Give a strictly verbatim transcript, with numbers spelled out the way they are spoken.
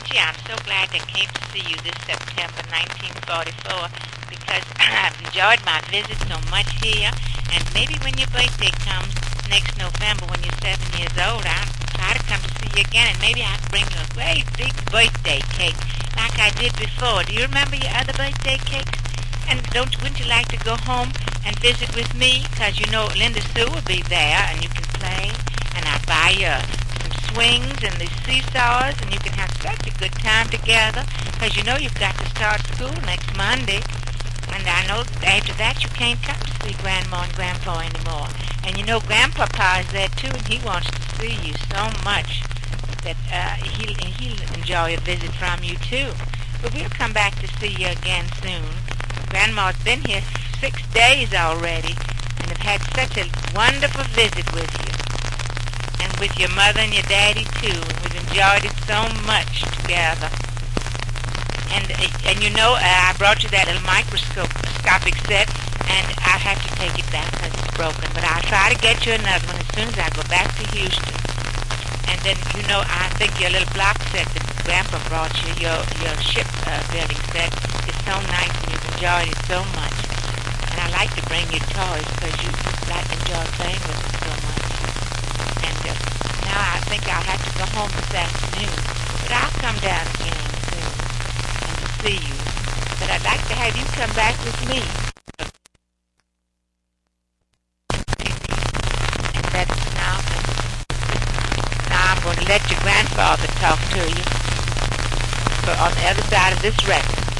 Reggie, I'm so glad I came to see you this September nineteen forty-four because I've enjoyed my visit so much here. And maybe when your birthday comes next November when you're seven years old, I'll try to come to see you again. And maybe I can bring you a great big birthday cake like I did before. Do you remember your other birthday cakes? And don't wouldn't you like to go home and visit with me? Because you know Linda Sue will be there and you can play. And I'll buy you some swings and the seesaws and you can have such a good time together. Because you know you've got to start school next Monday. And I know after that you can't come to see Grandma and Grandpa anymore. And you know Grandpapa is there too and he wants to see you so much that uh, he'll, he'll enjoy a visit from you too. But we'll come back to see you again soon. Grandma's been here six days already and have had such a wonderful visit with you. And with your mother and your daddy too. And we've enjoyed it so much together. And uh, and you know, uh, I brought you that little microscopic set and I have to take it back because it's broken. But I'll try to get you another one as soon as I go back to Houston. And then, you know, I think your little block set that Grandpa brought you, your your ship uh, building set, is so nice and you've enjoyed it so much. And I like to bring you toys because you like enjoy playing with them so much. And uh, now I think I'll have to go home this afternoon. But I'll come down again soon and to see you. But I'd like to have you come back with me. And that's now. Now I'm going to let your grandfather talk to you. But on the other side of this record.